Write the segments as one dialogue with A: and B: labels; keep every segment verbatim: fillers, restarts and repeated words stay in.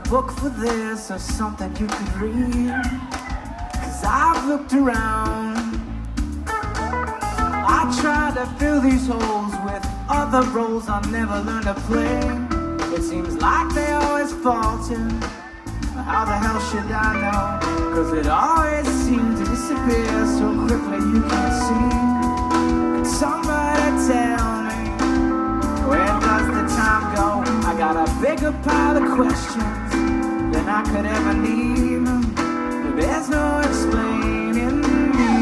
A: book for this or something you could read. Cause I've looked around, I try to fill these holes with other roles I'll never learn to play. It seems like they always falter. How the hell should I know? Cause it always seems to disappear so quickly you can't see. Could somebody tell me, where does the time go? I got a bigger pile of questions than I could ever need. But there's no explaining me.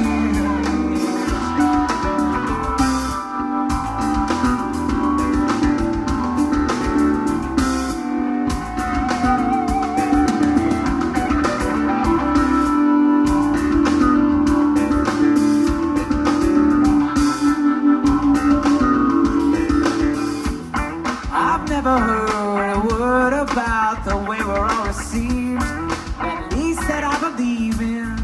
A: Never heard a word about the way we're all received, at least that I believe in.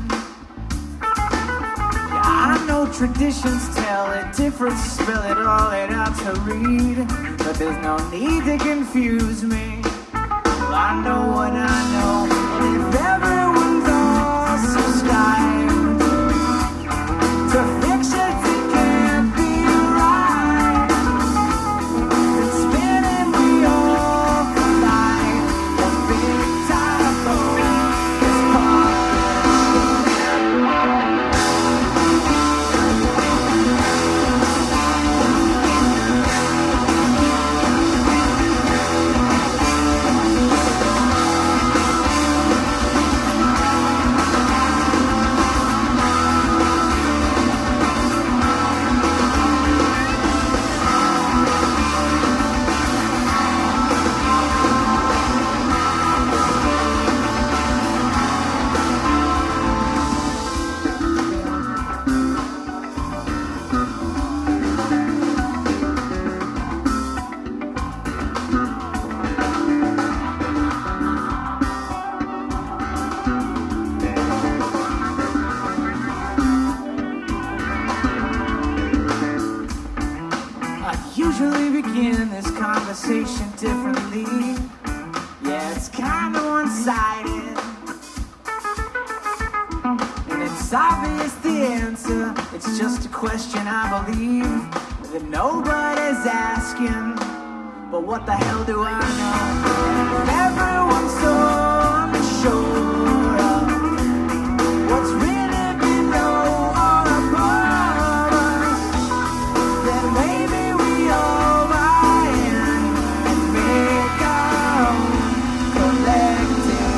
A: Yeah, I know traditions tell it different, spell it all it out to read, but there's no need to confuse me. Well, I know what I know, and if everyone's all subscribed to fictions that can't be right, it's spinning me all like a big typhoon. It's usually begin this conversation differently. Yeah, it's kind of one-sided, and it's obvious the answer. It's just a question I believe that nobody's asking. But what the hell do I know? Everyone's so unsure of what's really below or above us. Then maybe we all buy in and make our own collective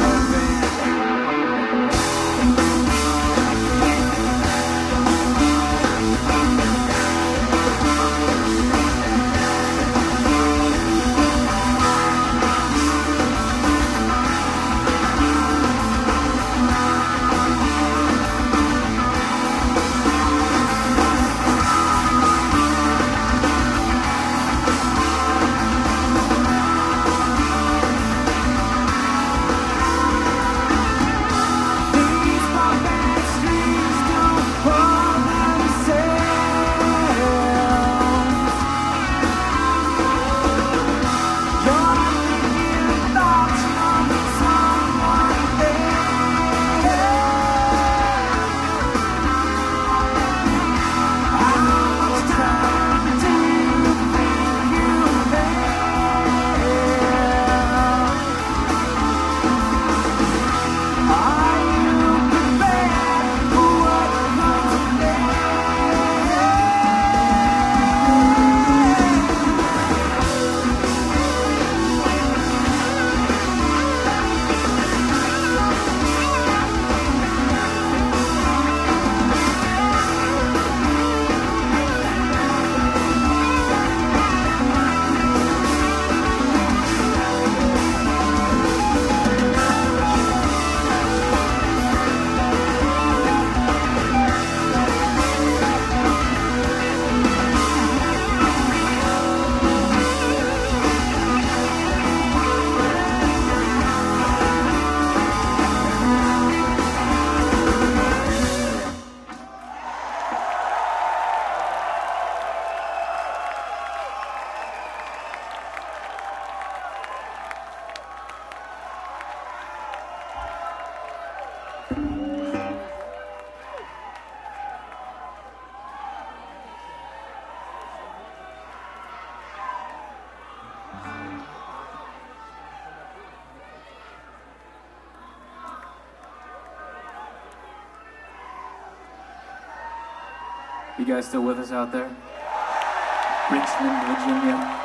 A: You guys still with us out there? Richmond, Virginia.